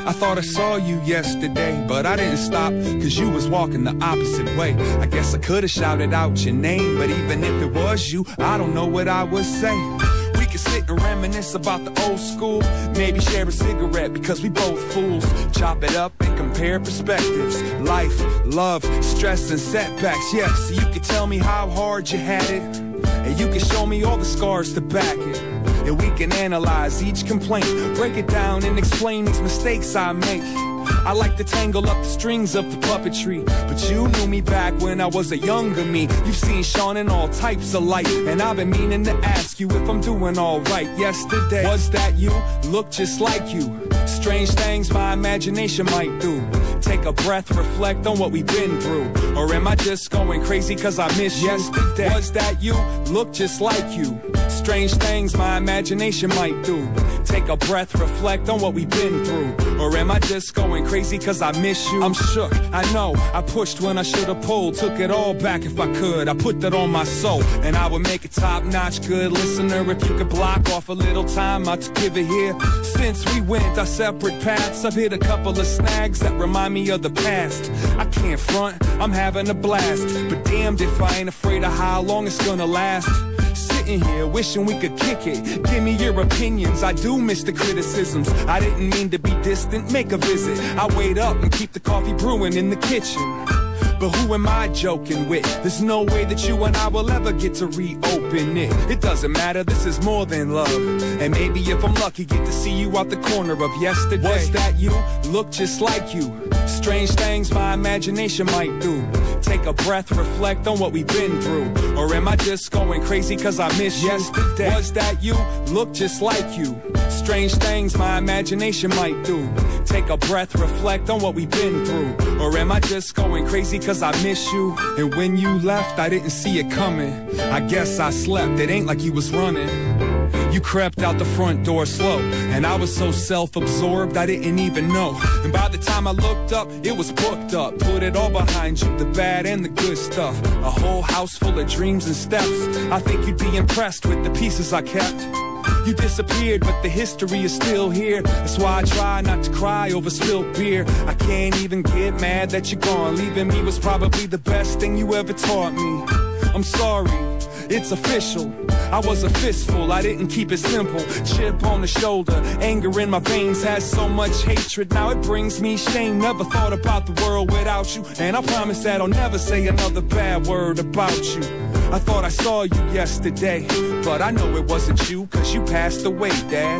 I thought I saw you yesterday, but I didn't stop, cause you was walking the opposite way. I guess I could've shouted out your name, but even if it was you, I don't know what I would say. We could sit and reminisce about the old school, maybe share a cigarette because we both fools. Chop it up and compare perspectives. Life, love, stress and setbacks. Yeah, so you could tell me how hard you had it, and you can show me all the scars to back it. And we can analyze each complaint, break it down and explain these mistakes I make. I like to tangle up the strings of the puppetry, but you knew me back when I was a younger me. You've seen Sean in all types of light, and I've been meaning to ask you if I'm doing alright. Yesterday, was that you? Look just like you. Strange things my imagination might do. Take a breath, reflect on what we've been through. Or am I just going crazy cause I miss you? Yesterday, was that you? Look just like you. Strange things my imagination might do. Take a breath, reflect on what we've been through. Or am I just going crazy cause I miss you? I'm shook, I know, I pushed when I should've pulled. Took it all back if I could, I put that on my soul. And I would make a top-notch good listener if you could block off a little time out to give it here. Since we went our separate paths, I've hit a couple of snags that remind me of the past. I can't front, I'm having a blast, but damned if I ain't afraid of how long it's gonna last. Sitting here wishing we could kick it. Give me your opinions, I do miss the criticisms. I didn't mean to be distant, make a visit. I wait up and keep the coffee brewing in the kitchen. But who am I joking with? There's no way that you and I will ever get to reopen it. It doesn't matter, this is more than love. And maybe if I'm lucky, get to see you out the corner of yesterday. Was that you? Look just like you. Strange things my imagination might do. Take a breath, reflect on what we've been through. Or am I just going crazy cause I miss you? Yesterday, was that you? Look just like you. Strange things my imagination might do. Take a breath, reflect on what we've been through. Or am I just going crazy cause I miss you? And when you left, I didn't see it coming. I guess I slept, it ain't like you was running. You crept out the front door slow, and I was so self-absorbed I didn't even know. And by the time I looked up, it was booked up. Put it all behind you, the bad and the good stuff. A whole house full of dreams and steps. I think you'd be impressed with the pieces I kept. You disappeared, but the history is still here. That's why I try not to cry over spilled beer. I can't even get mad that you're gone. Leaving me was probably the best thing you ever taught me. I'm sorry, it's official. I was a fistful, I didn't keep it simple. Chip on the shoulder, anger in my veins has so much hatred. Now it brings me shame. Never thought about the world without you, and I promise that I'll never say another bad word about you. I thought I saw you yesterday, but I know it wasn't you, cause you passed away, Dad.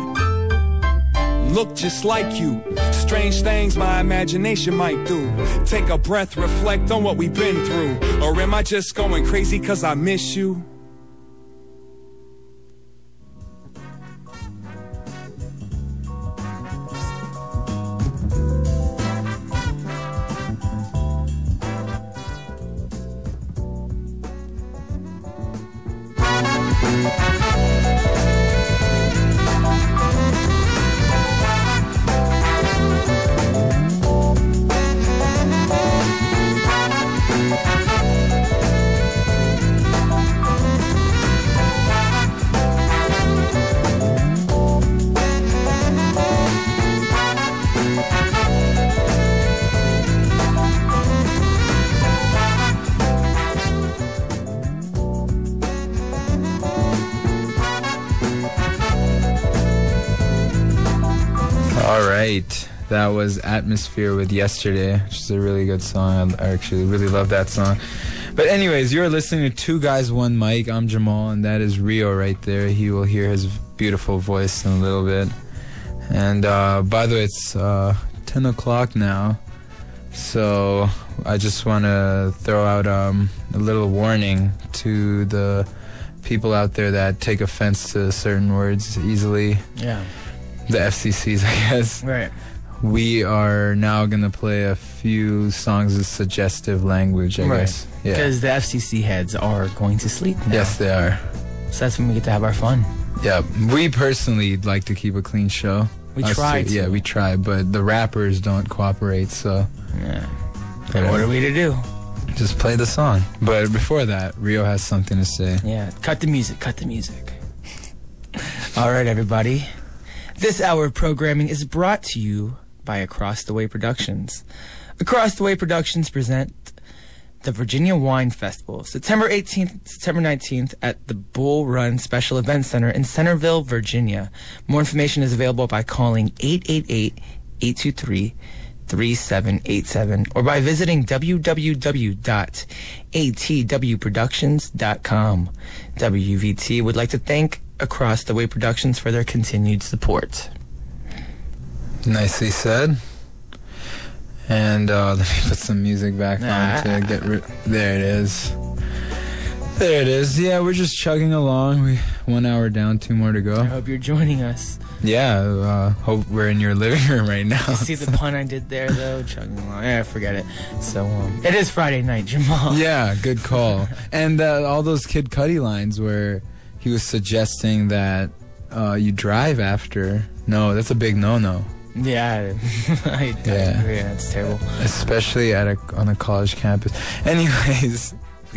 Look just like you. Strange things my imagination might do. Take a breath, reflect on what we've been through. Or am I just going crazy cause I miss you? That was Atmosphere with Yesterday, which is a really good song. I actually really love that song. But anyways, you're listening to Two Guys, One Mic. I'm Jamal, and that is Rio right there. He will hear his beautiful voice in a little bit. And by the way, it's 10 o'clock now. So I just want to throw out a little warning to the people out there that take offense to certain words easily. Yeah. The FCCs, I guess. Right. We are now going to play a few songs of suggestive language, I guess. Yeah. Because the FCC heads are going to sleep now. Yes, they are. So that's when we get to have our fun. Yeah, we personally like to keep a clean show. We try to. Yeah, we try, but the rappers don't cooperate, so... Yeah. Then what are we to do? Just play the song. But before that, Rio has something to say. Yeah, cut the music, cut the music. All right, everybody. This hour of programming is brought to you by Across the Way Productions. Across the Way Productions present the Virginia Wine Festival, September 18th, September 19th at the Bull Run Special Events Center in Centerville, Virginia. More information is available by calling 888-823-3787 or by visiting www.atwproductions.com. WVT would like to thank Across the Way Productions for their continued support. Nicely said. And let me put some music back on to get there it is. There it is. Yeah, we're just chugging along. 1 hour down, 2 more to go. I hope you're joining us. Yeah, hope we're in your living room right now. You see the pun I did there, though? Chugging along. Yeah, forget it. So, it is Friday night, Jamal. Yeah, good call. And all those Kid Cudi lines where he was suggesting that you drive after. No, that's a big no-no. Yeah, I agree. That's terrible. Especially on a college campus. Anyways,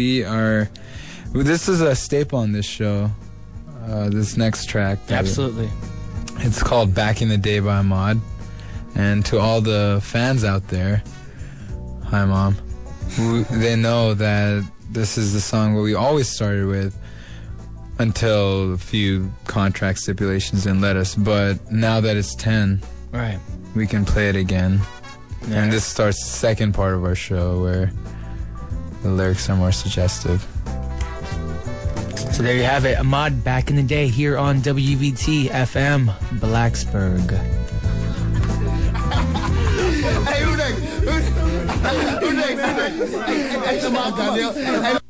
this is a staple on this show. This next track. Absolutely. It's called Back in the Day by Ahmad. And to all the fans out there, hi Mom, they know that this is the song where we always started with until a few contract stipulations didn't let us. But now that it's 10... Right. we can play it again. Yeah. And this starts the second part of our show where the lyrics are more suggestive. So there you have it. Ahmad, Back in the Day, here on WVT FM, Blacksburg. Hey, who next? Who next? Hey, Ahmad, Daniel.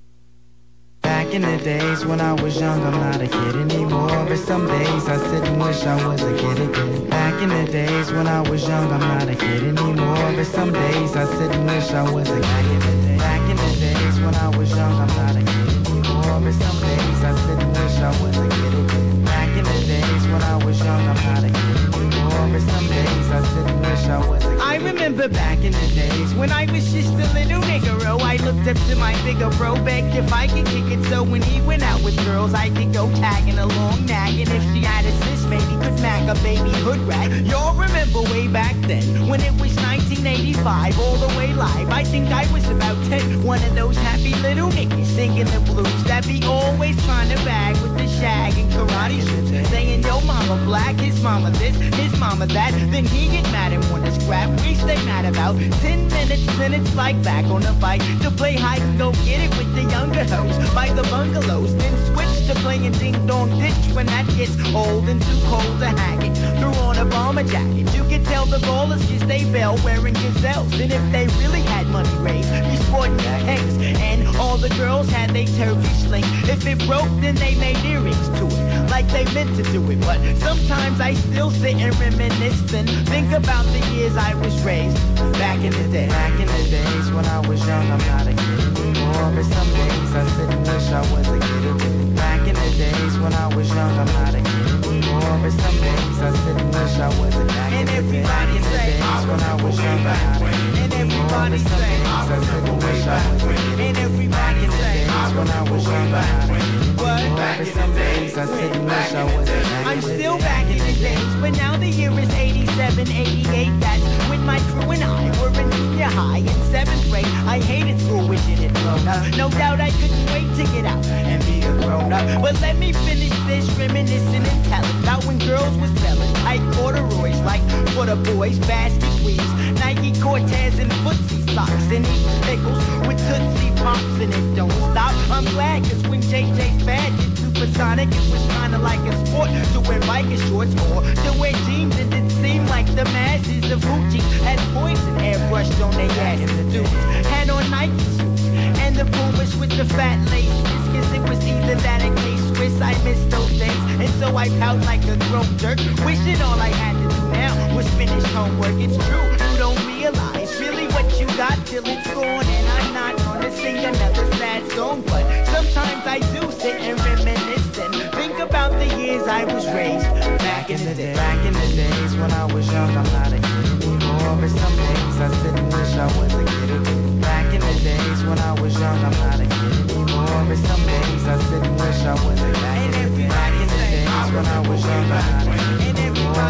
Back in the days when I was young, I'm not a kid anymore. But some days I sit and wish I was a kid again. Back in the days when I was young, I'm not a kid anymore. But some days I sit and wish I was a kid. Back in the days when I was young, I'm not a kid anymore. But some days I sit and wish I was a kid again. Back in the days when I was young, I'm not a kid anymore. But some days I sit and wish I was a kid. I remember back in the days when I was just a little nigger-o. I looked up to my bigger bro, begged if I could kick it. So when he went out with girls, I could go tagging along, nagging. If she had a sis, maybe could mack a baby hood rag. Y'all remember way back then when it was 1985, all the way live. I think I was about 10, one of those happy little niggas singing the blues that be always trying to bag with the shag and karate shoes, saying yo mama black, his mama this, his mama that. Then he get mad and wanna scrap. We stay mad about 10 minutes, then it's like back on the bike to play hide and go get it with the younger hoes by the bungalows. Then switch to playing ding dong ditch when that gets old and too cold to hack it. Threw on a bomber jacket. You could tell the ballers just they bell wearing gazelles. And if they really had money raised, be sporting tanks. And all the girls had they turkey sling. If it broke, then they made earrings to it, like they meant to do it. But sometimes I still sit and reminisce and think about the years I was raised back in the day. Back in the days when I was young, I'm not a kid anymore. But some days I sit and wish I was a kid again. Back in the days when I was young, I'm not a kid anymore. But some days I sit and wish I was a kid. And everybody say, when I was young, I'm not a kid. And everybody say, I sit and wish I was a kid. and everybody say, When I was young, I'm not a kid. what? But some days I sit and wish I was a kid. I'm still back in the days, but now the year is 87, 88. That's when my crew and I were in junior high in 7th grade. I hated school, wishing it blown up. No doubt I couldn't wait to get out and be a grown up. But let me finish this reminiscing and telling about when girls was selling tight corduroys, like for the boys, basket weaves, Nike Cortez and footsie socks, and eating pickles with Tootsie Pops, and it don't stop. I'm glad, cause when JJ's bad get supersonic, it was kinda like a sport to wear biker shorts or to wear jeans. It didn't seem like the masses of hoochies had poison airbrushed on their asses. Dudes had on Nike suits and the Pumas with the fat laces, cause it was either that or K-Swiss. I miss those days, and so I pout like a grown jerk, wishing all I had to do now was finish homework. It's true, you don't realize really what you got till it's gone. And I'm not gonna sing another sad song, but sometimes I do sit and reminisce and think about the years I was raised back in the day. Back in the days when I was young, I'm not a kid anymore. But some days I sit and wish I was a kid again. Back in the days when I was young, I'm not a kid anymore. But some days I sit and wish I was a kid. And everybody Back in the days when I was young, I'm not a kid anymore. But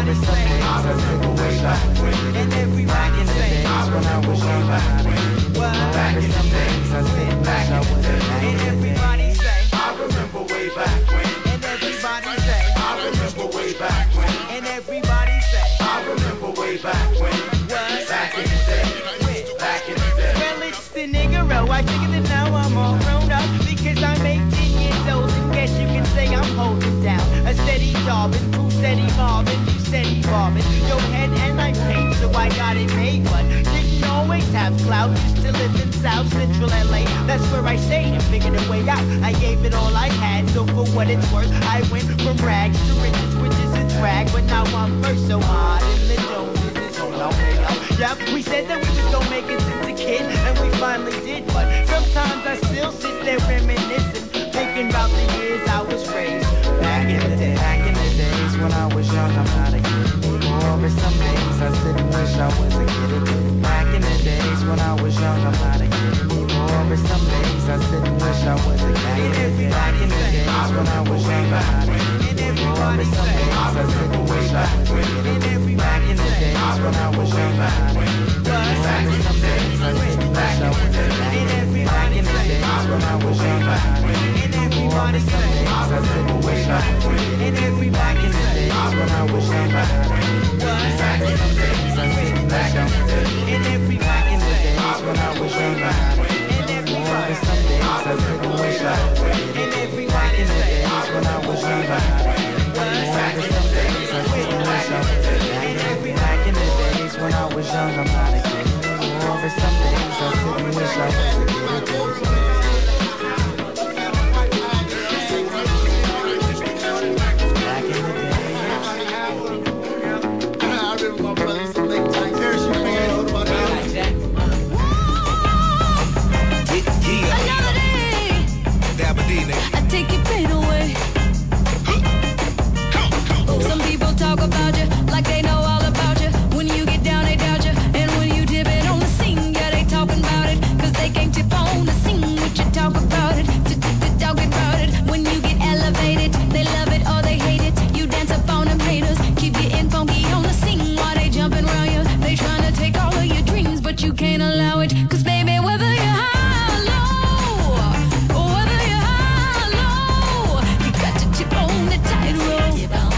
everybody say, I remember way back when. And everybody say, I remember way back when. Back in the days, I said back in the days. And everybody say, I remember way back when. And everybody say, I remember way back when. And everybody say, I remember way back when. Back in the day, back in the day. Well, it's the Negro. I figured that now I'm all grown up because I'm 18 years old and guess you can say I'm holding down a steady job and food steady mobbing, you steady bobbing your head and I paid, so I got it made. But didn't always have clout, used to live in South Central LA. That's where I stayed and figured a way out. I gave it all I had, so for what it's worth, I went from rags to riches, which is a drag. But now I'm first so hard in the Joneses, it's all our way up. Yep, we said that we just gon' make it since a kid, and we finally did. But sometimes I still sit there reminiscing, thinking about the years I was raised. Back in the days when I was young, I'm not a kid anymore. But some days I sit and wish I was a kid again. Back in the days when I was young, I'm not a kid anymore. But some days I sit and wish I was a kid again. Back in the days when I was young, I'm not a kid anymore. But some days I sit and wish I was a kid again. Back in the days when I was young, I'm not a kid anymore. But some days I sit and wish I was a kid again. Back in the days when I was young, I'm not a kid anymore. But some days I sit and wish I was a kid again. Back in the days when I was young, I'm not a kid anymore. Back in the days I sit and wish I was a kid again. Back in the days when I was young, I'm not a kid anymore. But some days I sit and wish I was a kid again. Back in the days when I was young, I'm not a kid anymore. But some days I sit and wish I was a kid again. Back in the days when I was young, I'm not a kid anymore. But some days I sit and wish I was a kid again. I take your pain away. Some people talk about you like they know all about you. When you get down, they doubt you. And when you dip it on the scene, yeah, they talking about it. Cause they can't tip on the scene, what you talk about it. Talk about it. When you get elevated, they love it or they hate it. You dance up on them haters, keep getting funky on the scene while they jumping around you. They trying to take all of your dreams, but you can't allow it. Cause baby, whether you're high or low, or whether you're high or low, you got to tip on the tightrope.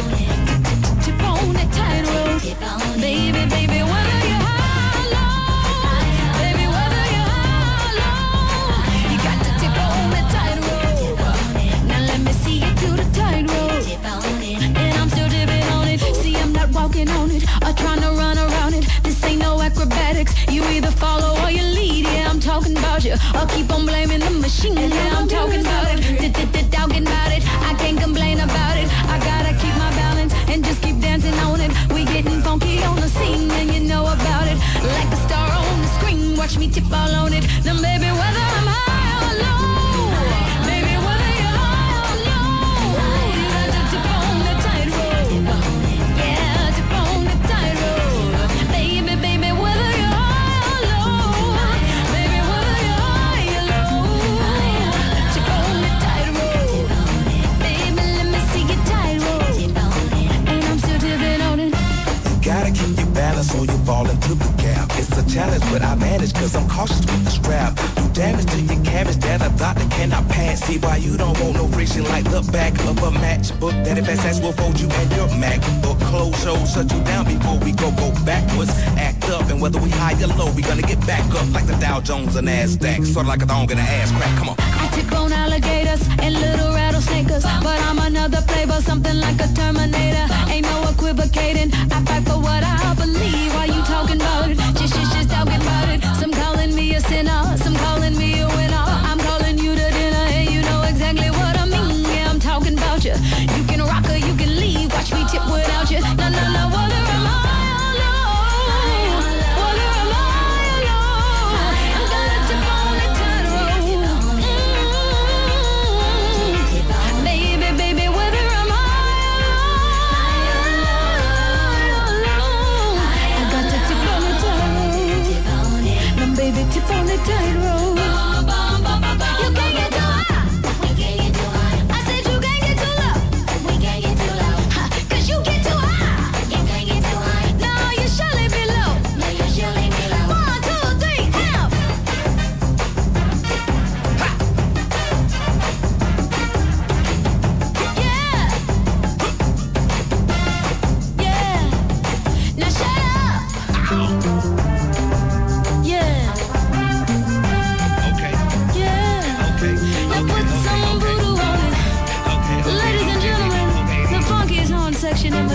Tip on the tightrope. Baby, baby, whether you're high or low, baby, whether you're high or low, you got to tip on the tightrope. Now let me see you do the tightrope. And I'm still dipping on it. See, I'm not walking on it or trying to run around it. This ain't no acrobatics. You either follow or you lead. Yeah, I'm talking about you. Or keep on blaming the machine. Yeah, I'm talking about it. Talking about it. I can't complain about it. I gotta keep my balance and just keep dancing on it. We getting funky on the scene and you know about it. Like a star on the screen. Watch me tip all on it. Now baby, whether I'm high or low, baby, whether you're high or low, you got to tip on the tightrope. Yeah, tip on the tightrope. Baby, baby, whether you're high or low, baby, whether you're high or low, tip on the tightrope. Baby, let me see your tightrope. And I'm still tipping on it. Gotta keep your balance or you fall into the gap. It's a challenge, but I manage cause I'm cautious with the strap. Do damage to your cabbage that a doctor cannot pass. See why you don't want no friction like the back of a matchbook. That if SS will fold you and your MacBook. Close shows shut you down before we go backwards. Act up and whether we high or low, we gonna get back up like the Dow Jones and NASDAQ. Sort of like a thong in the ass crack. Come on. I tip on alligators and little rattlesnakers, but I'm another flavor, something like a Terminator. Ain't no equivocating. I fight for what I believe. Why you talking about it? Just talking about it. Some calling me a sinner, some calling me a winner. I'm calling you to dinner, and you know exactly what I mean. Yeah, I'm talking about you. You can rock or you can leave. Watch me tip without you. No, no, no. Whether am I alone? Whether am I alone? I gotta tip on the tightrope. Baby, baby, whether am I alone? I got to tip on the tightrope. Now, baby, tip on the tightrope. You can't get too high. We can't get too high. I said you can't get too low. We can't get too low. 'Cause you get too high. You can't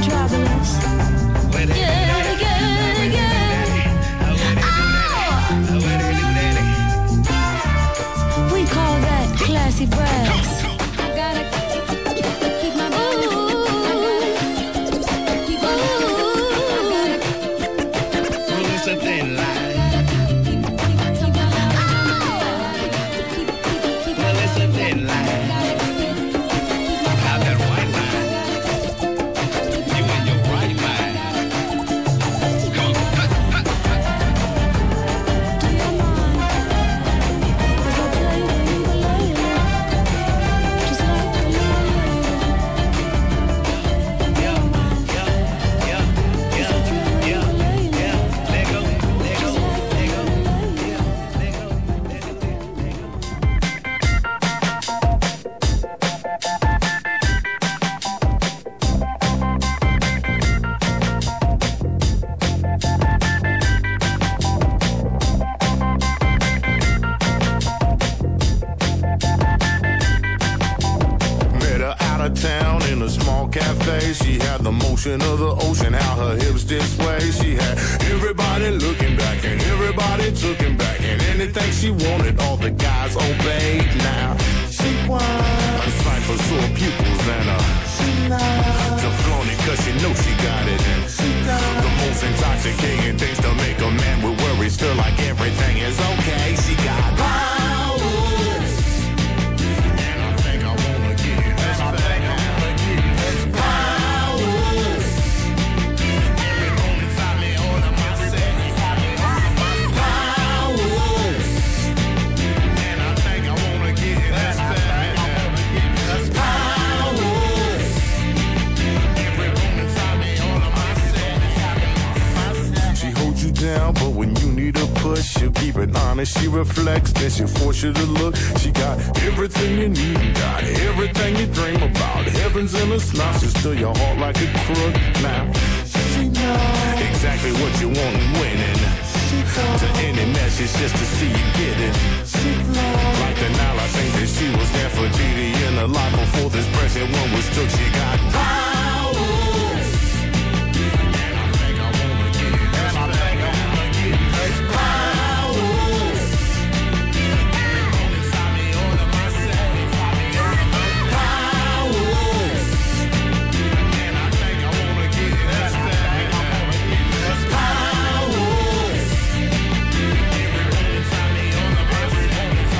travelers. Yeah, yeah, yeah. Oh! We call that classy brass. Gotta keep my Well, it's a thin line. Well, it's a thin line. Have that white line. You in your right mind. Come on. Met her out of town in a small cafe. She had the motion of the ocean, how her hips did sway. She had everybody looking back and everybody took him back. And anything she wanted, all the guys obeyed. Now she was a sight for sore pupils and she loves to flaunt it cause she knows she got it. And she does the most intoxicating things to make a man with worries feel like everything is okay. She got powers. And I think I wanna get it. And I think I wanna get it. That's powers. Every moment inside me, all of my settings. Powers. And I think I wanna get it. That's powers. Every moment inside me, all of my settings. She holds you down, but when you need a push, she'll keep it honest. She reflects, then she'll force you to look. She got everything you need and got everything you dream about. Heaven's in a snot, she'll steal your heart like a crook. Now, she knows exactly what you want and winning. To any message just to see you get it. Like the Nile, I think that she was there for GD in the lot before this present one was took. She got powers. And I think I wanna get it. And I think I wanna get it. That's powers. Every moment inside me, all of my settings. Powers. And I think I wanna get it. That's powers. Every moment inside me, all of my settings.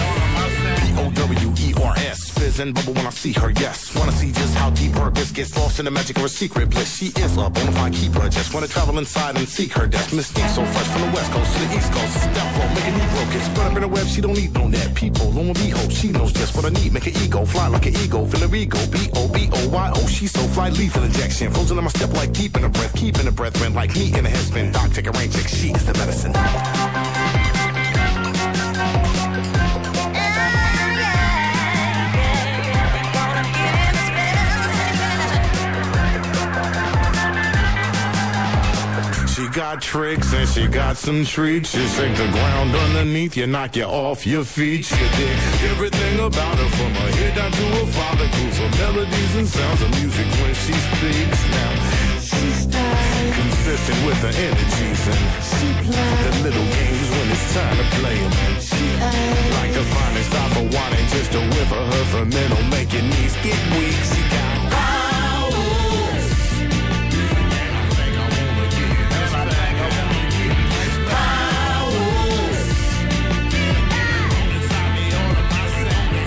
Powers. Fizz and bubble when I see her, yes. Wanna see just how deep her abyss gets lost in the magic of her secret bliss. She is a bona fide keeper. Just wanna travel inside and seek her death. Mystique so fresh from the west coast to the east coast. Step roll, make a new broke. Get spread up in the web, she don't need no net. People, don't be hope. She knows just what I need. Make an ego, fly like an ego. Feel her ego, B-O-B-O-Y-O. She's so fly, lethal injection. Frozen in my step like deep in the breath. Keeping the breath, rent like me in a headspin. Doc, take a rain check, she is the medicine. She got tricks and she got some treats. She shake the ground underneath you, knock you off your feet. She did everything about her, from her head down to her follicles. Her melodies and sounds of music when she speaks. Now she's consistent with her energies and she plays the little games when it's time to play them. She like the finest stop for wine and just a whiff of her fermental, make your knees get weak. She got powers. And I think I wanna get it. And I think I wanna get it. That's powers. Every moment inside me, all of my settings.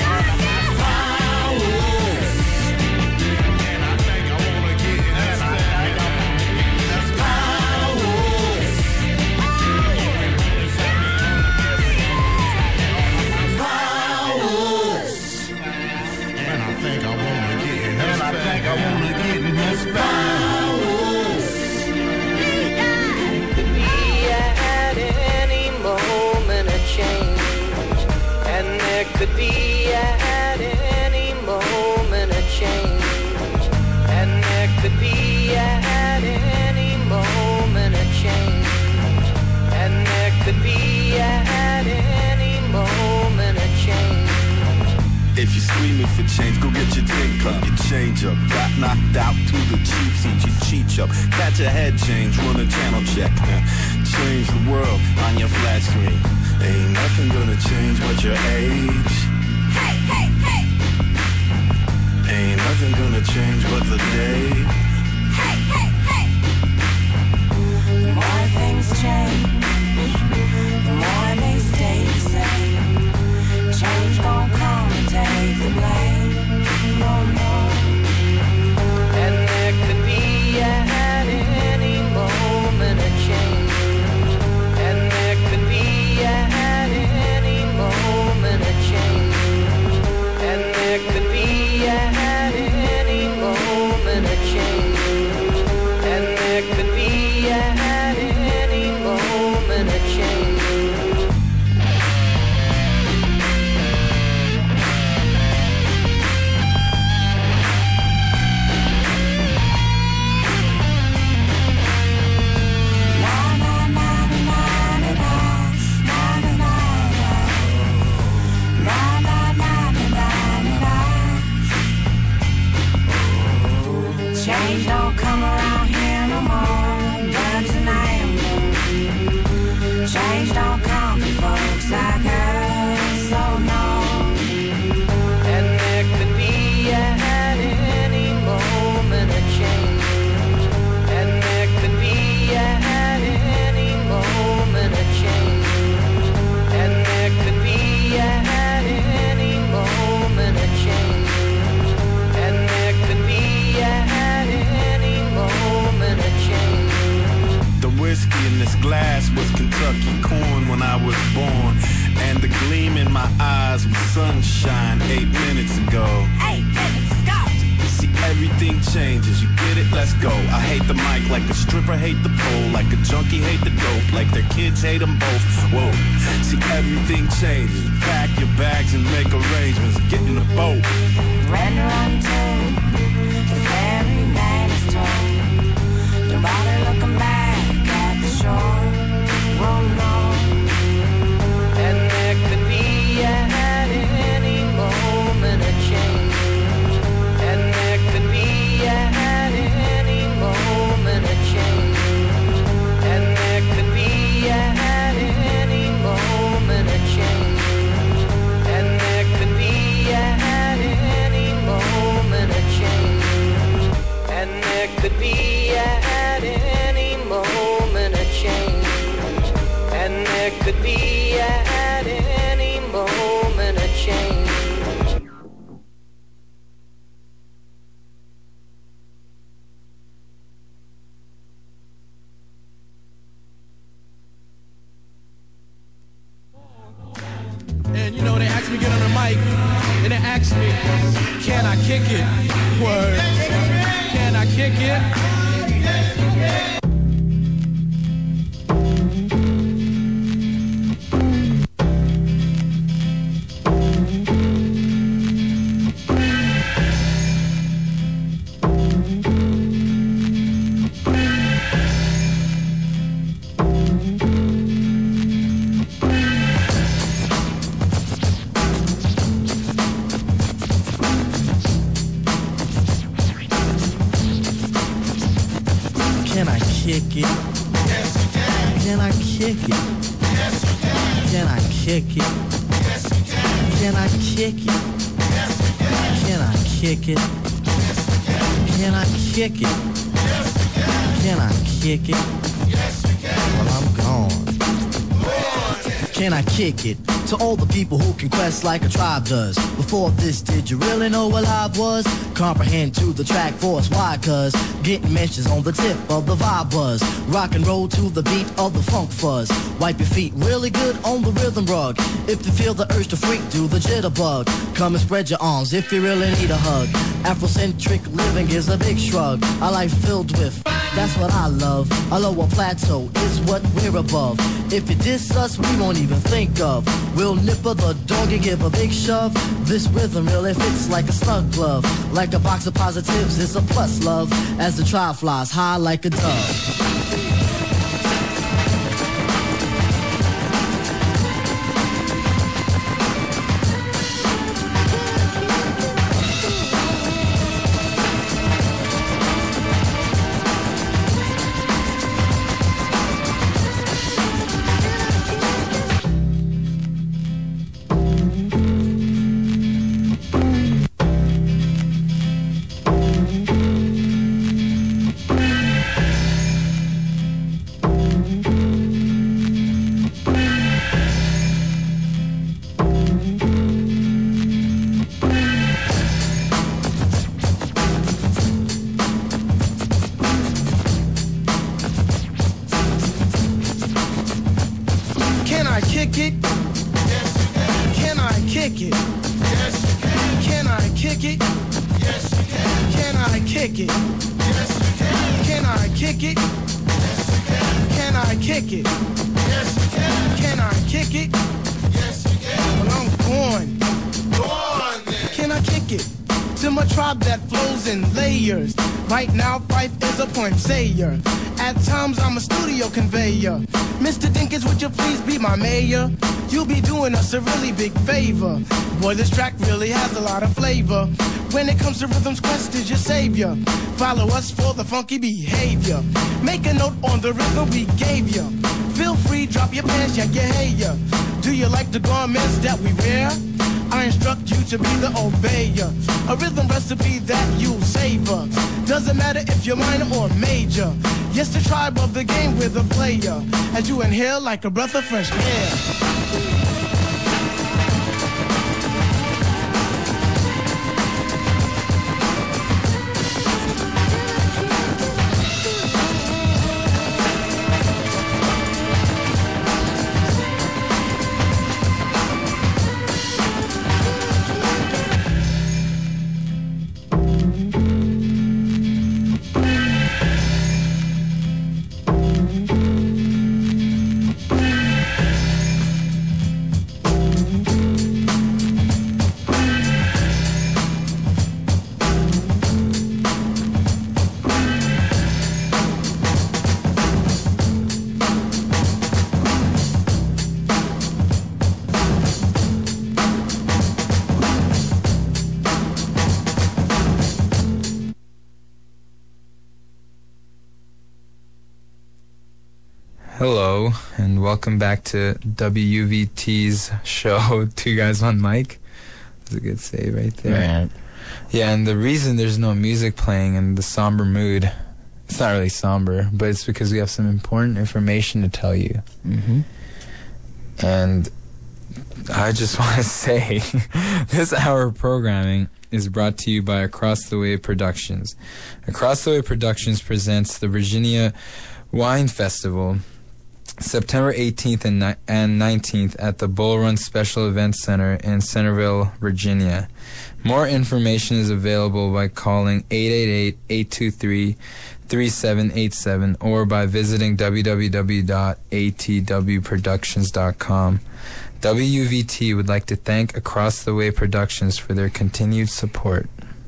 Powers. And I think I wanna get it. And I think I wanna get it. That's powers. Every moment inside me, all of my settings. Powers. And I think I wanna get it. me for change. Go get your drink up, your change up. Got knocked out to the cheap seat, you cheat up. Catch a head change, run a channel check. Change the world on your flat screen. Ain't nothing gonna change but your age. Hey, hey, hey. Ain't nothing gonna change but the day. Hey, hey, hey. The more things change, the more they stay the same. Change gon' come and take the blame. No, no. And there could be at any moment a change. And there could be at any moment a change. And there could be at any moment a change. And there could be at any moment a change. Change don't come around here no more. Birds and animals. Change don't come for folks like us. So no. And there could be at any moment a change. And there could be at any moment a change. And there could be at any moment a change. And there could be at any moment a change. The whiskey in this glass was Kentucky corn when I was born. And the gleam in my eyes was sunshine 8 minutes ago. 8 minutes, go. See, everything changes, you get it, let's go. I hate the mic like a stripper hate the pole. Like a junkie hate the dope, like their kids hate them both. Whoa, see, everything changes. Pack your bags and make arrangements. Get in the boat. Render unto the ferryman is told. Don't bother looking back at the shore. Whoa, no. And there could be at any moment a change. And there could be at any moment a change. And there could be at any moment a change. And there could be at any moment a change. And there could be at any moment a change. And there could be at any moment a change. And you know, they asked me to get on the mic, and they asked me, can I kick it? Word. Can I kick it? Can I kick it? Yes, you can. Can I kick it? Yes, you can. Can I kick it? Yes, you can. Can I kick it? Yes, you can. Can I kick it? Can I kick it? Can I kick it? Yes, you can. Well, I'm gone. Can I kick it? To all the people who can quest like a tribe does. Before this, did you really know what live was? Comprehend to the track force, why? Cause getting mentions on the tip of the vibe buzz. Rock and roll to the beat of the funk fuzz. Wipe your feet really good on the rhythm rug. If you feel the urge to freak, do the jitterbug. Come and spread your arms if you really need a hug. Afrocentric living is a big shrug. A life filled with, that's what I love. A lower plateau is what we're above. If you diss us, we won't even think of. We'll nipper the dog and give a big shove. This rhythm really fits like a snug glove. Like a box of positives, it's a plus love. As the tribe flies high like a dove. kick it? Yes, you can. Can I kick it? Yes, you can. Can I kick it? Yes, you can. Can I kick it? Yes, you can. Can I kick it? Yes, you can. Can I kick it? Yes, you can. Can I kick it? Yes, you can. Well, I'm going. Go on, then. Can I kick it? To my tribe that flows in layers. Right now, Fife is a point sayer. At times, I'm a studio conveyor. Mr. Dinkins, would you please be my mayor? You'll be doing us a really big favor. Boy, this track really has a lot of flavor. When it comes to rhythms, Quest is your savior. Follow us for the funky behavior. Make a note on the rhythm we gave you. Feel free, drop your pants, yeah, hey, yeah. Do you like the garments that we wear? I instruct you to be the obeyer. A rhythm recipe that you'll savor. Doesn't matter if you're minor or major. Yes, the tribe of the game with a player. As you inhale like a breath of fresh air. Hello, and welcome back to WVT's show, Two Guys, One Mic. That's a good save right there. Right. Yeah, and the reason there's no music playing in the somber mood, it's not really somber, but it's because we have some important information to tell you. Mm-hmm. And I just want to say, this hour of programming is brought to you by Across the Way Productions. Across the Way Productions presents the Virginia Wine Festival, September 18th and 19th at the Bull Run Special Events Center in Centerville, Virginia. More information is available by calling 888-823-3787 or by visiting www.atwproductions.com. WVT would like to thank Across the Way Productions for their continued support.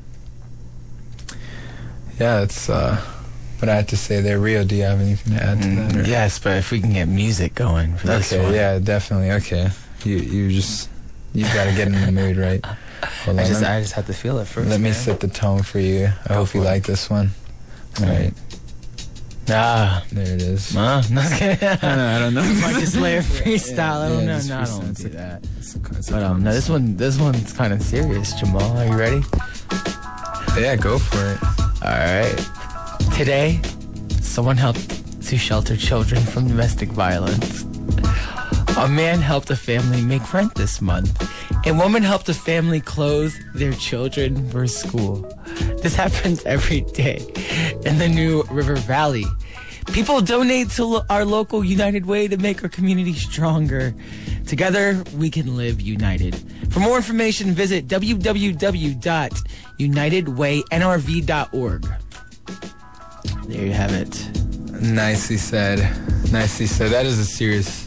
Yeah, that's what I had to say there. Rio, do you have anything to add to that? Or? Yes, but if we can get music going for this one. Yeah, definitely. Okay, you got to get in the mood, right? Hold on, I just have to feel it first. Let me set the tone for you. I hope you like this one. All right. Ah, there it is. No, I don't know. Marcus Lair freestyle. I don't know. No, I don't do that. But no, this one's kind of serious. Jamal, are you ready? Yeah, go for it. All right. Today, someone helped to shelter children from domestic violence. A man helped a family make rent this month. A woman helped a family clothe their children for school. This happens every day in the New River Valley. People donate to our local United Way to make our community stronger. Together, we can live united. For more information, visit www.unitedwaynrv.org. There you have it. Nicely said. Nicely said. That is a serious,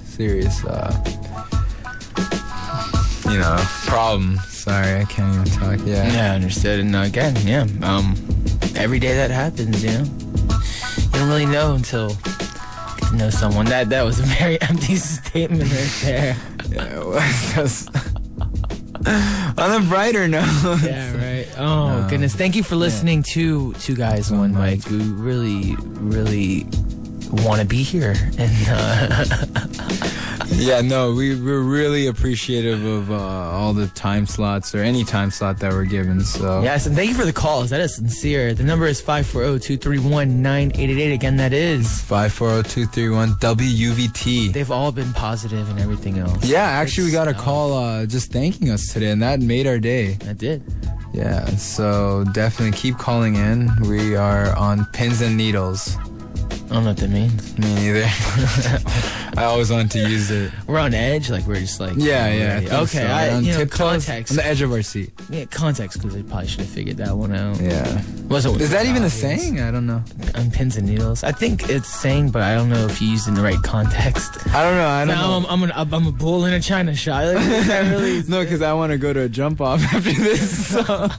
problem. Sorry, I can't even talk. Yeah, understood. And again, every day that happens, you don't really know until you get to know someone. That was a very empty statement right there. Yeah, it was. On a brighter note. Yeah, right. Oh, goodness. Thank you for listening to Two Guys, One Mic. We really, really want to be here. And we're really appreciative of all the time slots or any time slot that we're given. So yes, and thank you for the calls. That is sincere. The number is 540-231-9888. Again, that is 540-231-WVT. They've all been positive and everything else. Yeah, actually, we got a call just thanking us today, and that made our day. That did. Yeah, so definitely keep calling in. We are on pins and needles. I don't know what that means. Me neither. I always wanted to use it. We're on edge, like we're just like Yeah. I think okay, so. On tiptoes, context. on the edge of our seat. Yeah, context, because I probably should have figured that one out. Yeah. Wasn't Is that even a obvious. saying? I don't know. On pins and needles. I think it's saying, but I don't know if you used it in the right context. I don't know. I don't know. I'm a bull in a china shop. Like, is that really? No, because I want to go to a jump off after this. So,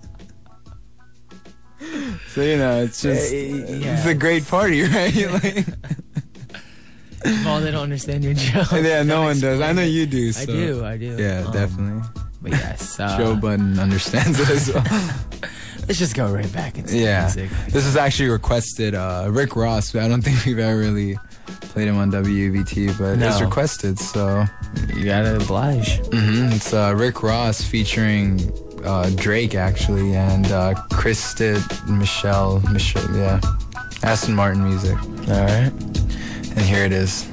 it's just it's a great party, right? Like, Oh, they don't understand your joke. yeah, no one does. I know it. you do. So. I do. Yeah, definitely. But yes, Joe Budden understands it as well. Let's just go right back into the music. This is actually requested. Rick Ross, but I don't think we've ever really played him on WVT, but it's requested, so you gotta oblige. It's Rick Ross featuring Drake actually, and Krista Michelle, yeah, Aston Martin music. All right, and here it is.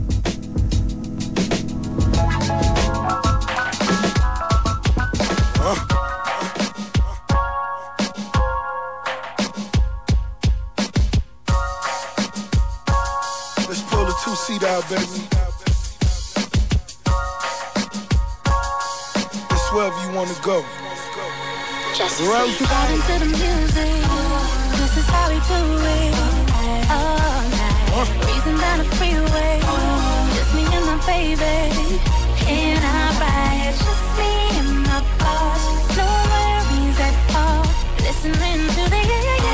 Let's pull the two-seat out, baby. It's wherever you want to go. Rose into the music. This is how we do it. All night. Breezing down the freeway. Just me and my baby. In our ride. Just me and my boss. No worries at all. Listening to the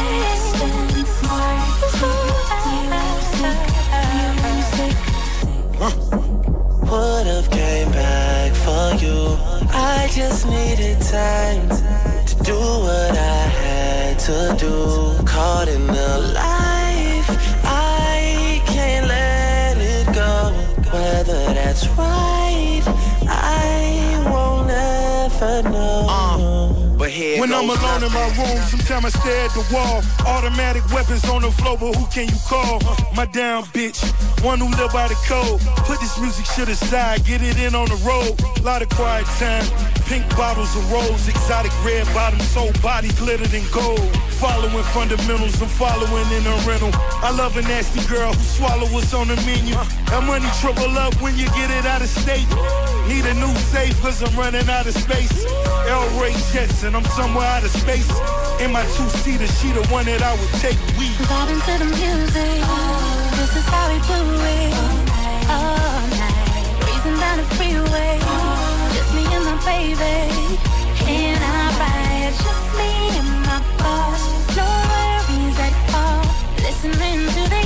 Would've came back for you. I just needed time to do what I had to do. Caught in the life, I can't let it go. Whether that's right, I won't ever know. But here when I'm alone in my room, sometimes I stare at the wall. Automatic weapons on the floor, but who can you call? My down bitch, one who live by the code. Put this music shit aside, get it in on the road. Lot of quiet time, pink bottles of rose, exotic red bottoms, soul body glittered in gold. Following fundamentals, I'm following in a rental. I love a nasty girl who swallow what's on the menu. That money triple up when you get it out of state. Need a new safe cause I'm running out of space. El Ray Jetson, I'm somewhere out of space. In my two-seater, she the one that I would take. We vibing to the music. This is how we do it. All night. Breezing down the freeway. Just me and my baby. In our ride. Just me and my boss. No worries at all. Listening to the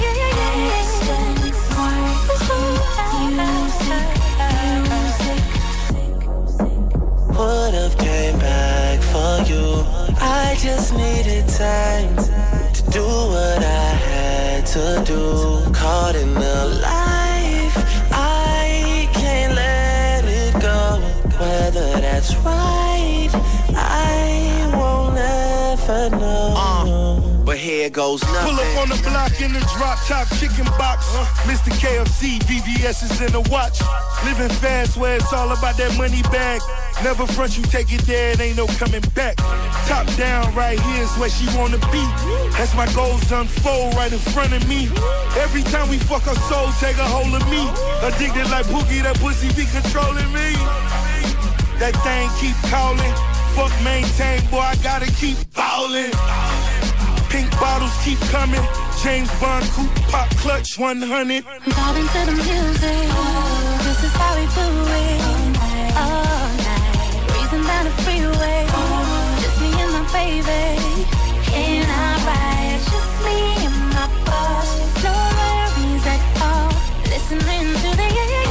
Would've came back for you. I just needed time to do what I had to do. Caught in the life, I can't let it go. Whether that's right, I won't ever know. But here goes nothing. Pull up on the block in the drop top chicken box. Mr. KFC, VVS is in the watch. Living fast where it's all about that money bag. Never front, you take it there, it ain't no coming back. Top down, right here is where she wanna be. That's my goals unfold right in front of me. Every time we fuck her soul, take a hold of me. Addicted like Pookie, that pussy be controlling me. That thing keep calling. Fuck maintain, boy, I gotta keep ballin'. Pink bottles keep coming. James Bond coupe pop clutch 100. Vibing to the music. This is how we do it. All night. Breezing down the freeway. Just me and my baby. In our ride. Just me and my boss. No worries at all. Listening to the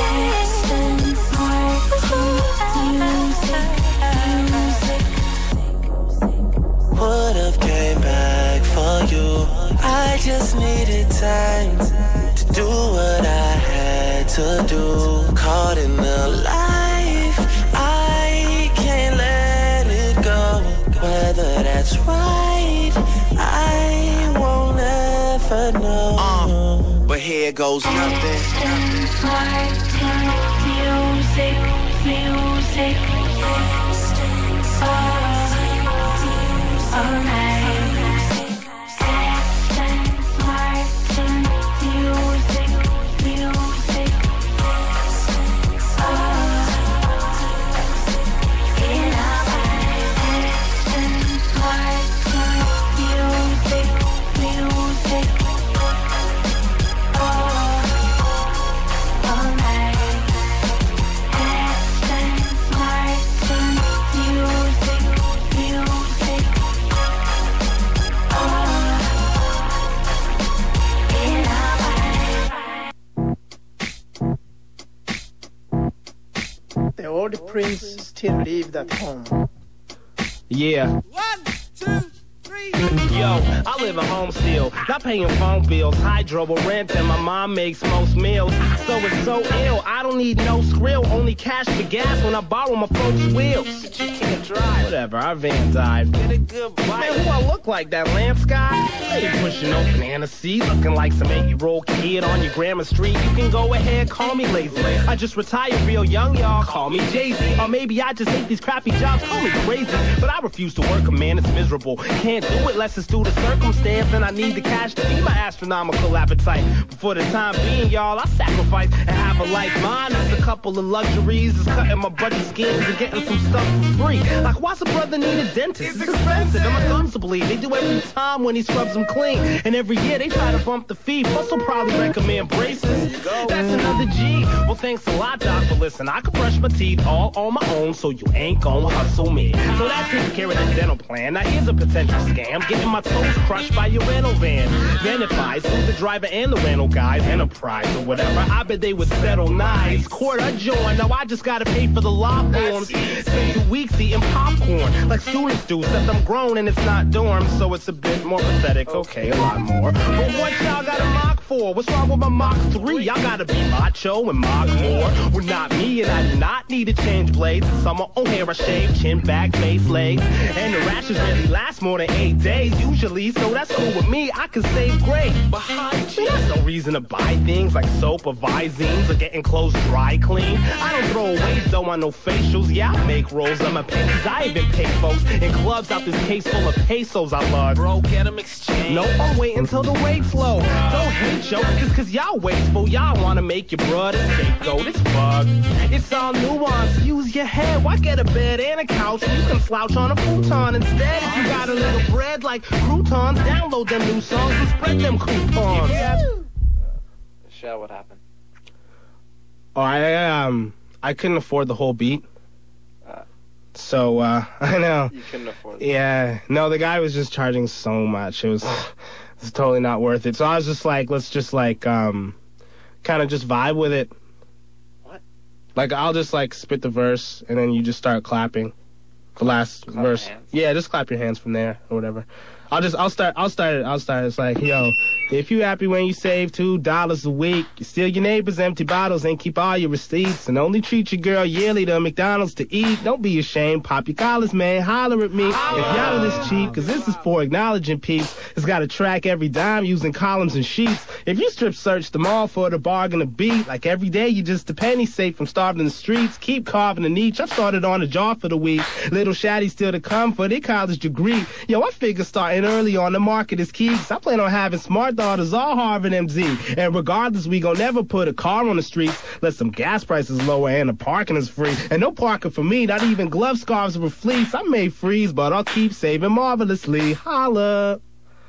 Would've came back for you. I just needed time to do what I had to do. Caught in the life, I can't let it go. Whether that's right, I won't ever know. But here goes nothing. Music. All night. Aston Martin all the princes still lived at home. Yeah. 1, 2, 3. Yo, I live at home still, not paying phone bills, hydro or rent, and my mom makes most meals. So it's so ill, I don't need no skrill, only cash for gas when I borrow my folks' wheels. But you can't drive. Whatever, our van died. Get a good bite. Man, who I look like, that Lance guy? I ain't pushing no banana seed, looking like some 8-year-old kid on your grandma's street. You can go ahead, call me lazy. I just retired real young, y'all, call me Jay-Z. Or maybe I just hate these crappy jobs, call me crazy. But I refuse to work, a man, it's miserable. Can't do it unless it's due to circumstance, and I need the cash to feed my astronomical appetite. But for the time being, y'all, I sacrifice and have a life. Mine is a couple of luxuries, is cutting my budget schemes and getting some stuff for free. Like, why's a brother need a dentist? It's expensive, and my gums will bleed. They do every time when he scrubs them clean. And every year they try to bump the fee. Plus, they'll probably recommend braces. That's another G. Well, thanks a lot, doc, but listen, I can brush my teeth all on my own, so you ain't gonna hustle me. So that takes care of the dental plan. Now here's a potential scam, getting my toes crushed by your rental van. Then if I sue the driver and the rental guys, Enterprise or whatever, I bet they would settle nice. Court adjourned, now I just gotta pay for the law forms. Spend 2 weeks eating popcorn, like students do, except I'm grown and it's not dorm, so it's a bit more pathetic. Okay, a lot more. But what y'all got a mock for? What's wrong with my Mach 3? Y'all gotta be macho and mock more. Well, not me, and I do not need to change blades. In summer, oh, hair I shave, chin, back, face, legs. And the rashes really last more than 8 days usually, so that's cool with me. I can save great. Behind you, there's no reason to buy things like soap or Visines or getting clothes dry clean. I don't throw away dough on no facials. Yeah, I make rolls on my panties. I even pay folks in clubs out this case full of pesos I love. Bro, get them exchanged. No, I'm waiting until the weight's low. Don't hate yo, just cause y'all wasteful. Y'all wanna make your brother scapegoat. It's bug. It's all nuance. Use your head. Why get a bed and a couch when you can slouch on a futon instead? If you got a little bread like croutons, download them new songs and spread them coupons. Michelle, what happened? Oh, I couldn't afford the whole beat. So, I know. You couldn't afford it. Yeah. No, the guy was just charging so much. It was totally not worth it. So I was just like, let's just like, kind of just vibe with it. What? Like, I'll just like spit the verse and then you just start clapping. The last verse. Yeah, just clap your hands from there or whatever. I'll start. It's like, yo, if you happy when you save $2 a week, you steal your neighbor's empty bottles and keep all your receipts, and only treat your girl yearly to McDonald's to eat. Don't be ashamed. Pop your collars, man. Holler at me. If y'all are this cheap, cause this is for acknowledging peeps. It's gotta track every dime using columns and sheets. If you strip search them all for the bargain of beat, like every day you just a penny safe from starving in the streets. Keep carving a niche. I've started on a jar for the week. Little shaddies still to come for their college degree. Yo, I figure starting early on the market is key, cause I plan on having smart daughters all Harvard MZ. And regardless, we gon' never put a car on the streets. Let some gas prices lower and the parking is free. And no parking for me, not even glove scarves or fleece. I may freeze, but I'll keep saving marvelously. Holla.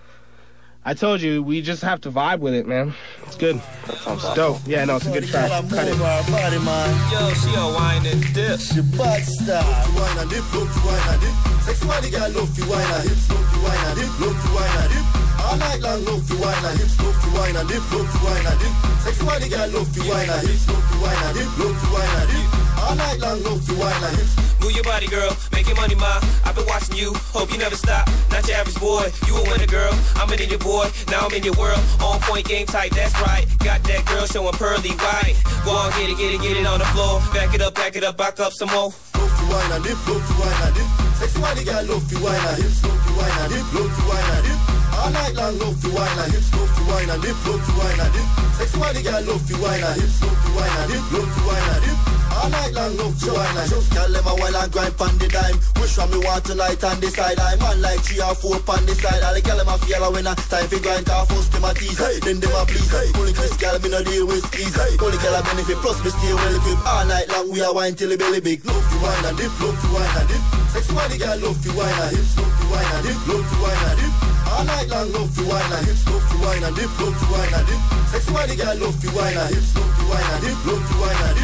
I told you, we just have to vibe with it, man. It's good. It's dope. Yeah, no, it's a good track. Cut it. Body, man. Yo, she a wine and dip. She butt style. Love to wine and dip, love to wine and dip. Sexually, girl, love to wine and hips, love to wine and dip, love to wine and dip. All night long, love to wine and hips, love to wine and dip, love to wine and dip. Sexually, girl, love to wine and hips, love to wine and dip, love to wine and dip. All night long, love to wine and hips. Move your body, girl. Make your money, ma. I've been watching you. Hope you never stop. Not your average boy. You a winner, girl. I'm in your boy. Now I'm in your world. On point, game tight. That's right. Got that girl showing pearly white. Go on, get it on the floor. Back it up, back up some more. Love to wine and dip, love to wine and dip. Sexually, girl, love to wine and hips, love to wine and dip, love to wine and dip. All night long, love to wine and hips, love to wine and dip, love to wine and dip. Sexually, girl, love to wine and hips, love to wine and dip, love to wine and dip. All night long, love to wine and hips. Girl, let my wine and grind pon the dime. Wish from me want tonight on the side. I'm on like 3 or 4 pon the side. All the girl, them a feel when I time for grind. Car first them a tease, then them a please. Only Chris, girl, me no deal with skis. Only girl a benefit, plus me stay well equipped. All night long, we a wine till the belly big. Love to wine and dip, love to wine and dip. Sexually, girl, love to wine and hips, love to wine and dip, love to wine and dip. All night long, love to wine and hips, love to wine and dip, love to wine and dip. Sexually, girl, love to wine and hips, love to wine and dip, love to wine and dip.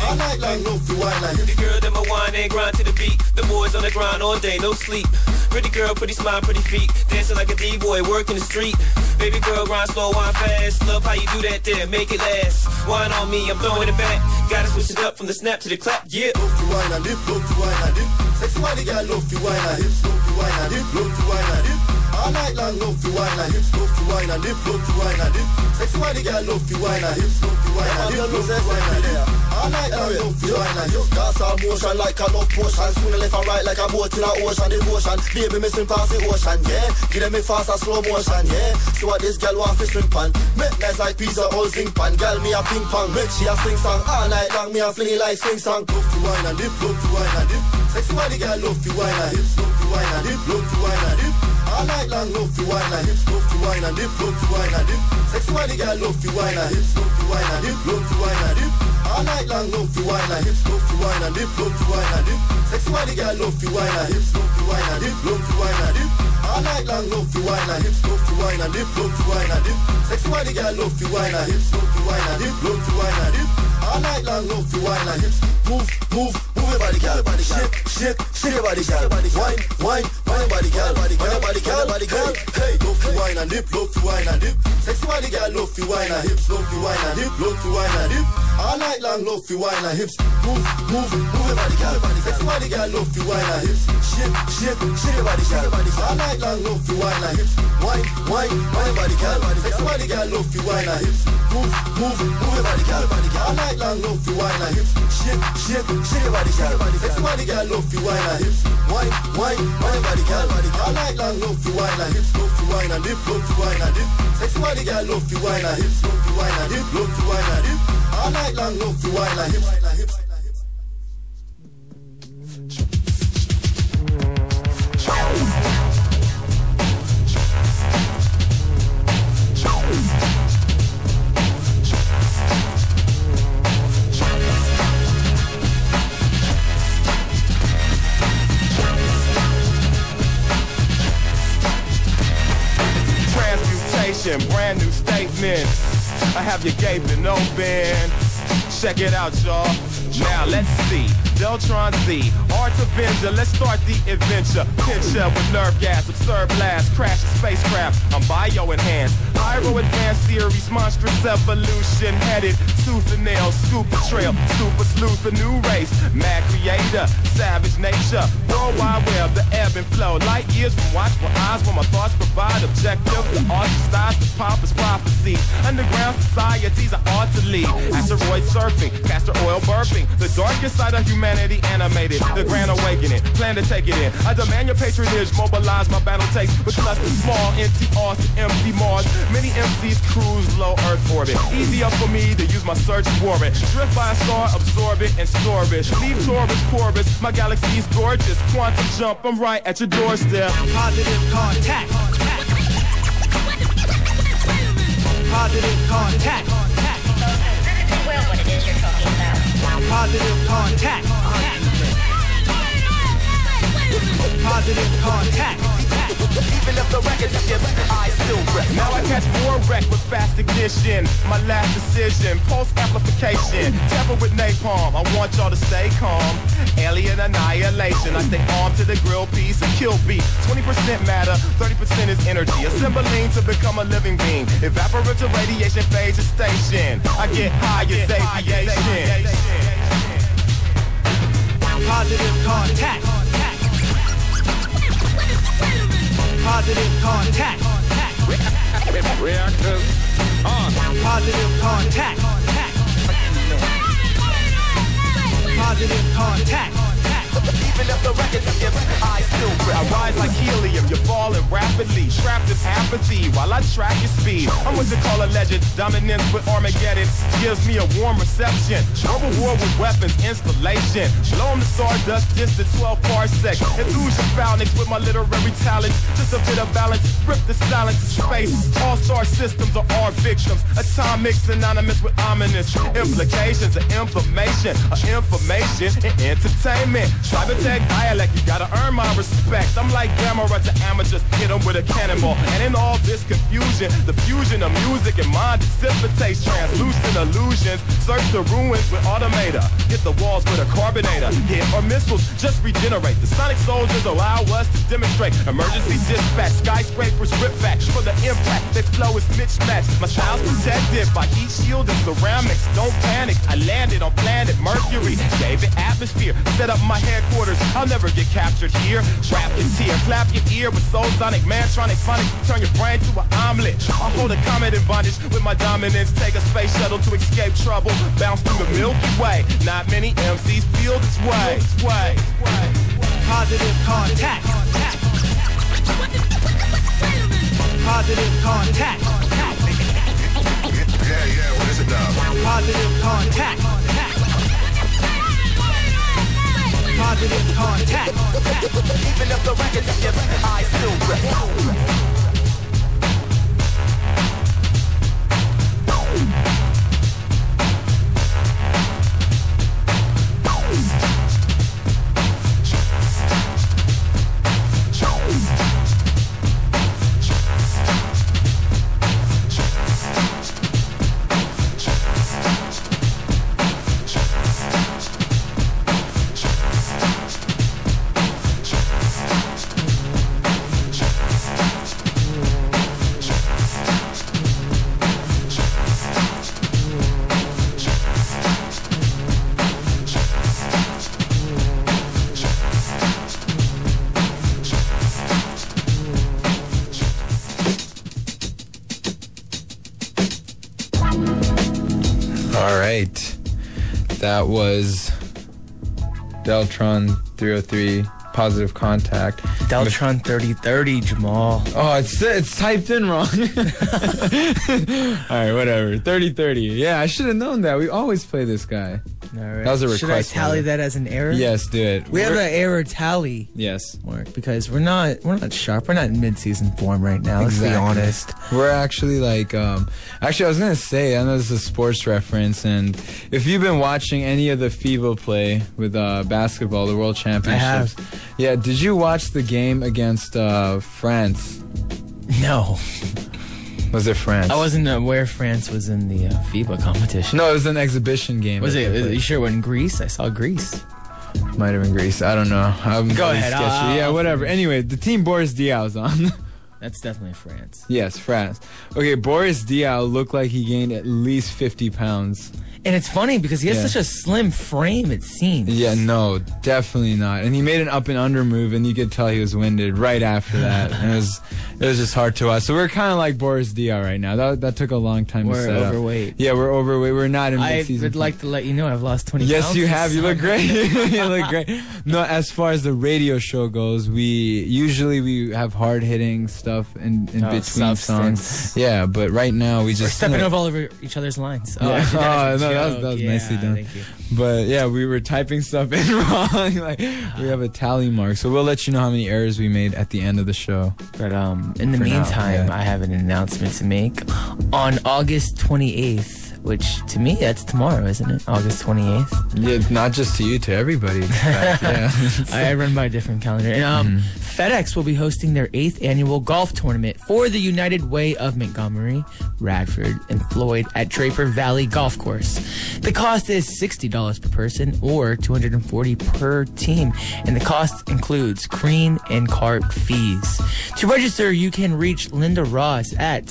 All night long, love to wine and hips. The girl that my wine and grind to the beat. The boys on the grind all day, no sleep. Pretty girl, pretty smile, pretty feet. Dancing like a D-boy, working the street. Baby girl, grind slow, wine fast. Love how you do that there, make it last. Wine on me, I'm throwing it back. Gotta switch it up from the snap to the clap, yeah. Love to wine and dip, love to wine and dip. Sexy white girl, love to wine and hips. Love to wine and dip, love to wine and dip. All night long, love to wine and hips. Love to wine and dip, love to wine and dip. Sexy white girl, love to wine and hips. Love to wine and dip, love to wine and dip. All night long, love to wine and hips. Gas all motion like a love potion. Swing left and right like a boat in a ocean, devotion. Baby, me swim past the ocean, yeah. Give them me fast and slow motion, yeah. So what this girl want to swim pan. Make nice like pizza or zinc pan. Girl, me a ping pong. Make she a sing song. All night long, me a fling like swing song. Love to wine and dip, love to wine and dip. Sexy white girl, love to wine and hips. Love to wine and dip, love to wine and dip. All night long, love to wine and hips. Love to wine and dip, love to wine and dip. Sexy white girl, love to wine and hips. Love to wine and dip, love to wine and dip. All night long, love to wine and hips. Love to wine and dip, love to wine and dip. Sexy white girl, love to wine and hips. Love to wine and dip, love to wine and dip. All night long, love to wine and hips. Love to wine and dip, love to wine and dip. Sexy white girl, love to wine and hips. Love to wine and dip, love to wine and dip. All night long, love to wine and hips. Move, move, move your body, girl. Shake, shake, shake your body, girl. Wine, wine, wine your body, girl. Wine your body, girl. Hey, love to wine and dip, love to wine and dip. Sexy body girl, love to wine and hips, love to wine and dip, love to wine and dip. All night long, love to wine and hips. Move, move, move your body, girl. Sexy body girl, love to wine and hips. Shake, shake, shake your body, girl. All night long, love to wine and hips. Wine, wine, wine your body, girl. Sexy body girl, love to wine and hips. Move, move, move your body, girl. All night long, love to wine and hips. Shake, shake, shake your body, girl. Sexy body girl, love to wine and hips. Wine, wine, wine your body, girl. All night long, love to wine and hips. Love to wine and dip, love to wine and dip. Sexy body girl, love to wine and hips. Love to wine and dip, love to wine and dip. All night long, love to wine and hips. Brand new statement. I have you gaping open. Check it out, y'all. Now let's see. Deltron Z, Art Avenger, let's start the adventure. Picture with nerve gas, absurd blast, crash a spacecraft. I'm bio-enhanced. Pyro advanced series, monstrous evolution. Headed tooth and nail, scoop the trail. Super sleuth, a new race. Mad creator, savage nature. World Wide Web, the ebb and flow. Light years from watchful eyes where my thoughts provide objective. The ostracized, the pompous prophecy. Underground societies are ought to lead. Asteroid surfing, castor oil burping. The darkest side of humanity animated. The grand awakening, plan to take it in. I demand your patronage, mobilize my battle takes. With clusters small, empty Austin, empty Mars. Many MCs cruise low Earth orbit. Easier for me to use my search warrant. Drift by a star, absorb it and store it. Leave Taurus, Corvus, my galaxy's gorgeous. Quantum jump, I'm right at your doorstep. Positive contact. Positive contact. Well, what it is you're talking about. Positive contact. Positive contact. Even if the record skips, I still rip. Now I catch more wreck with fast ignition. My last decision, pulse amplification. Tamper with napalm, I want y'all to stay calm. Alien annihilation, I stay armed to the grill piece and kill beat. 20% matter, 30% is energy. Assembling to become a living being. Evaporative radiation phase is station. I get high as aviation. Positive contact. Positive contact. Reactors on. Positive contact. Positive contact. Even if the record skips, I still rip. I rise like helium, you're falling rapidly. Trapped in apathy while I track your speed. I'm what you call a legend. Dominance with Armageddon gives me a warm reception. Verbal war with weapons installation. Blow 'em to stardust, distance 12 parsecs. Enthuse your phalanx with my literary talent. Just a bit of balance, rip the silence of space. All-star systems are our victims. Atomic synonymous with ominous implications of information and entertainment. Cybertech dialect, you gotta earn my respect. I'm like glamour to amateurs, hit them with a cannonball. And in all this confusion, the fusion of music and mind dissipates translucent illusions. Search the ruins with automator, hit the walls with a carbonator. Hit or missiles just regenerate. The sonic soldiers allow us to demonstrate emergency dispatch. Skyscrapers rip back for the impact. They flow is mismatched. My style's protected by heat shield and ceramics. Don't panic, I landed on planet Mercury. Gave it atmosphere, set up my headquarters. I'll never get captured here. Trap your tear, clap your ear with soul sonic, mantronic phonics. Turn your brain to an omelet. I'll hold a comet in bondage with my dominance. Take a space shuttle to escape trouble. Bounce through the Milky Way. Not many MCs feel this way. Positive contact. Positive contact. Yeah, what is it now? Positive contact. Positive contact. Even if the record's a gift, I still rip. That was Deltron 303, Positive Contact. Deltron 3030, Jamal. Oh, it's typed in wrong. All right, whatever. 3030. Yeah, I should have known that. We always play this guy. All right. That was a request. Should I tally that as an error? Yes, do it. We have an error tally. Yes. Mark, because we're not sharp. We're not in mid-season form right now. Let's be honest. We're actually like, actually I was gonna say, I know this is a sports reference, and if you've been watching any of the FIBA play with basketball, the World Championships, I have. Yeah, did you watch the game against France? No. Was it France? I wasn't aware France was in the FIBA competition. No, it was an exhibition game. Was it? Are you sure it wasn't Greece? I saw Greece. Might have been Greece. I don't know. Go ahead. Yeah, whatever. Anyway, the team Boris Diaw was on. That's definitely France. Yes, France. Okay, Boris Diaw looked like he gained at least 50 pounds. And it's funny because he has such a slim frame, it seems. Yeah, no, definitely not. And he made an up and under move, and you could tell he was winded right after that. And it was just hard to watch. So we're kind of like Boris Diaw right now. That took a long time to set up. We're overweight. Yeah, we're overweight. We're not in mid-season. I would like to let you know I've lost 20 pounds. Yes, you have. You look great. You look great. No, as far as the radio show goes, we have hard-hitting stuff in between songs. Yeah, but right now we just... We're stepping all over each other's lines. That was nicely done. Thank you. But yeah, we were typing stuff in wrong. Like, we have a tally mark, so we'll let you know how many errors we made at the end of the show. But in the meantime, I have an announcement to make. On August 28th, which to me that's tomorrow, isn't it? August 28th. Yeah, not just to you, to everybody. In fact, yeah. I run by a different calendar. And FedEx will be hosting their 8th annual golf tournament for the United Way of Montgomery, Radford, and Floyd at Draper Valley Golf Course. The cost is $60 per person or $240 per team, and the cost includes green and cart fees. To register, you can reach Linda Ross at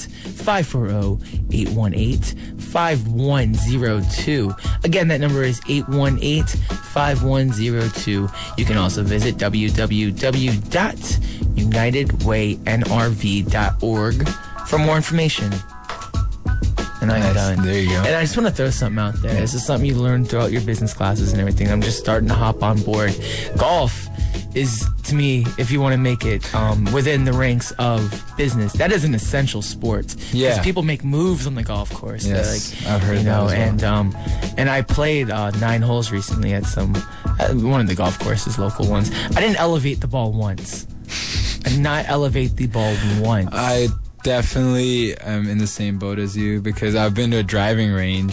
540-818-5102. Again, that number is 818-5102. You can also visit www.unitedwaynrv.org for more information. And I'm done. There you go. And I just want to throw something out there. This is something you learn throughout your business classes and everything. I'm just starting to hop on board. Golf is, to me, if you want to make it within the ranks of business, that is an essential sport. Yeah. Because people make moves on the golf course. Yes, like, I've heard that as well. And I played 9 holes recently at one of the golf courses, local ones. I didn't elevate the ball once. I did not elevate the ball once. I definitely am in the same boat as you because I've been to a driving range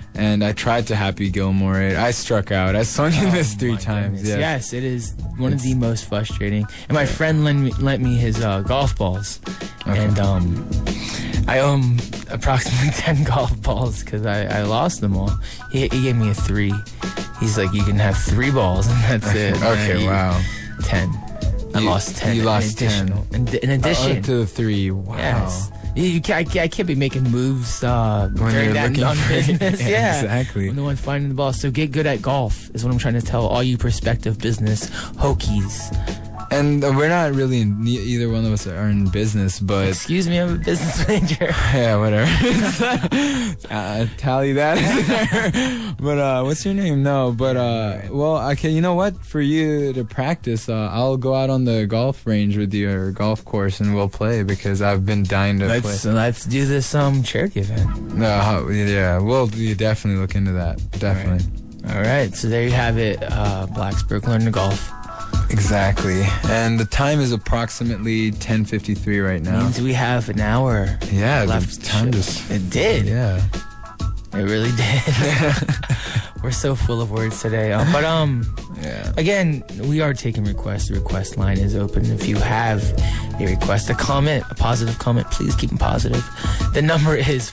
And I tried to Happy Gilmore it. I struck out. I swung and missed 3 times. Goodness. Yes, it is one of the most frustrating. And my friend lent me his golf balls. Okay. And I owe him approximately 10 golf balls because I lost them all. He gave me a 3. He's like, you can have 3 balls and that's it. Okay, wow. 10. I lost 10. You lost 10. In addition. To the 3. Wow. Yes. I can't be making moves during that non-business. Yeah, exactly. I'm the one finding the ball. So get good at golf is what I'm trying to tell all you prospective business Hokies. And we're not really either one of us are in business, but excuse me, I'm a business major. Yeah, whatever. Tally that. But what's your name? No, but well, okay. You know what? For you to practice, I'll go out on the golf range with you or golf course, and we'll play because I've been dying to play. Let's do this Cherokee event. No, yeah, we'll definitely look into that. Definitely. All right. So there you have it. Blacksburg learn to golf. Exactly. And the time is approximately 10:53 right now. Means we have an hour left. Time it did. Yeah. It really did. We're so full of words today. But again, we are taking requests. The request line is open. If you have a request, a comment, a positive comment, please keep them positive. The number is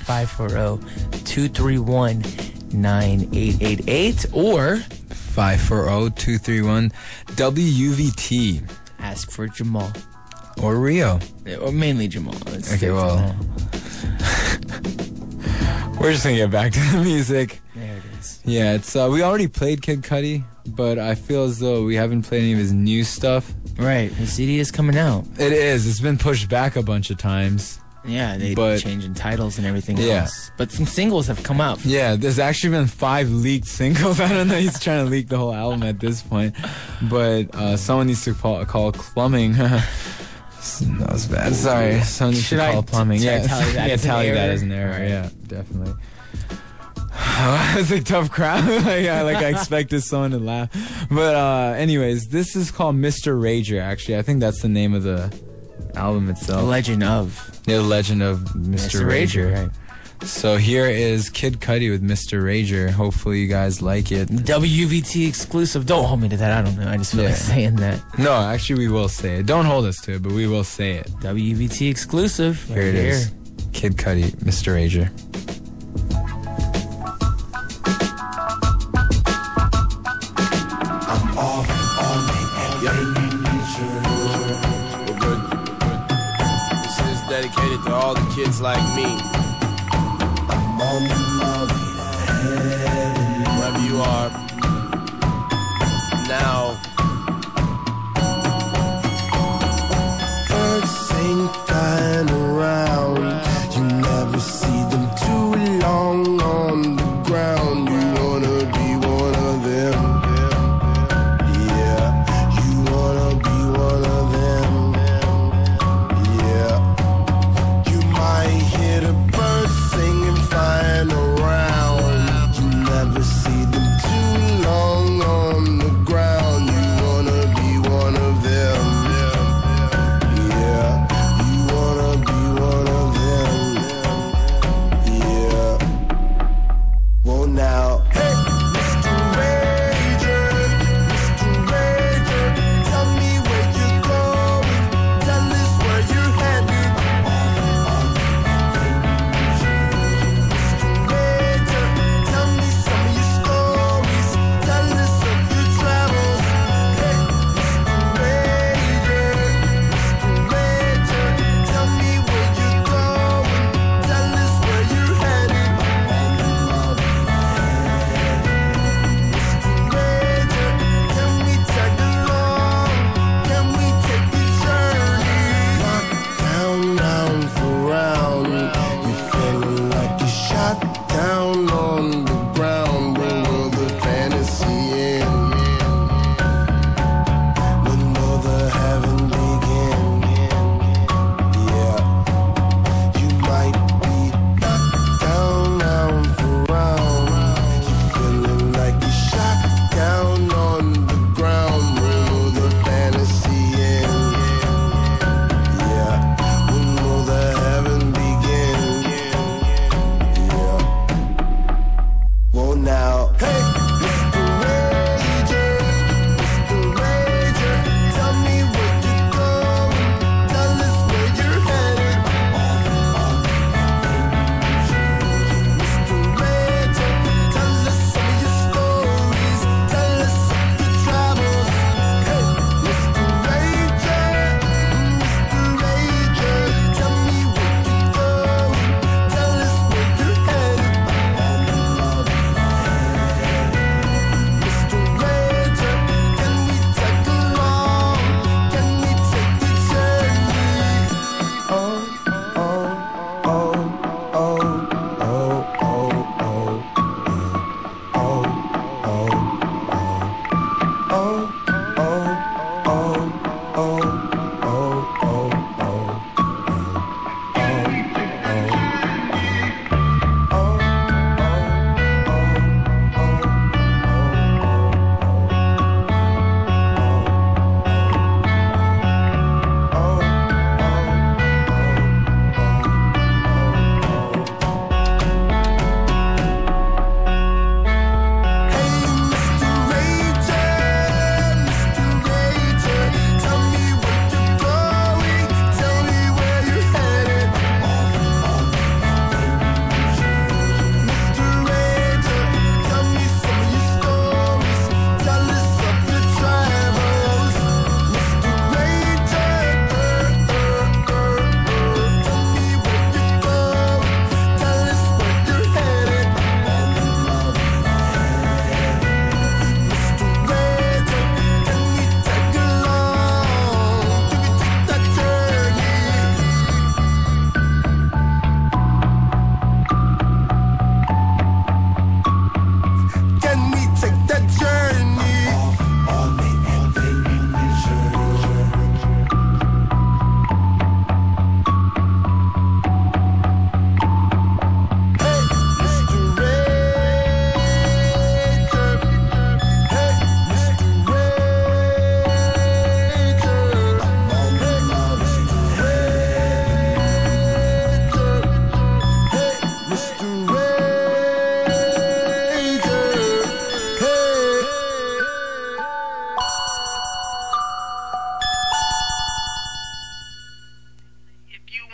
540-231-9888 or 540-231-WVT. Ask for Jamal. Or Rio. Or mainly Jamal. Okay, well. We're just gonna get back to the music. There it is. Yeah, it's we already played Kid Cudi, but I feel as though we haven't played any of his new stuff. Right, his CD is coming out. It is. It's been pushed back a bunch of times. Yeah, they're changing titles and everything else. But some singles have come out. Yeah, there's actually been 5 leaked singles. I don't know, he's trying to leak the whole album at this point. But someone needs to call plumbing. That was bad. Sorry. Someone needs to call plumbing. Yeah, tally that as an error. Right. Yeah, definitely. It's a tough crowd. I expected someone to laugh. But anyways, this is called Mr. Rager, actually. I think that's the name of the album itself. The Legend of Mr. Rager. Right. So here is Kid Cudi with Mr. Rager. Hopefully you guys like it. WVT exclusive. Don't hold me to that. I don't know. I just feel like saying that. No, actually we will say it. Don't hold us to it, but we will say it. WVT exclusive. Here it is. Kid Cudi, Mr. Rager. I'm off all night and we're good. This is dedicated to all the kids like me. I'm on my way to heaven. Wherever you are now. Birds sing flying around. You never see them too long on the ground. You wanna be one of them. Yeah, you wanna be one of them. Yeah, you might hear the birds singing, flying around.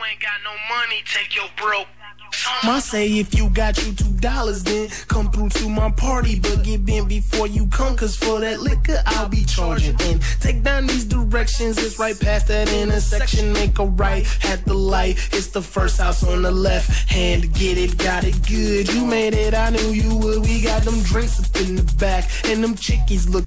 ain't got no money, take your broke. Ma say if you got you $2, then come through to my party, but get in before you come, cause for that liquor I'll be charging. And take down these directions, it's right past that intersection, make a right at the light, it's the first house on the left hand, get it, got it good, you made it, I knew you would, we got them drinks up in the back, and them chickies look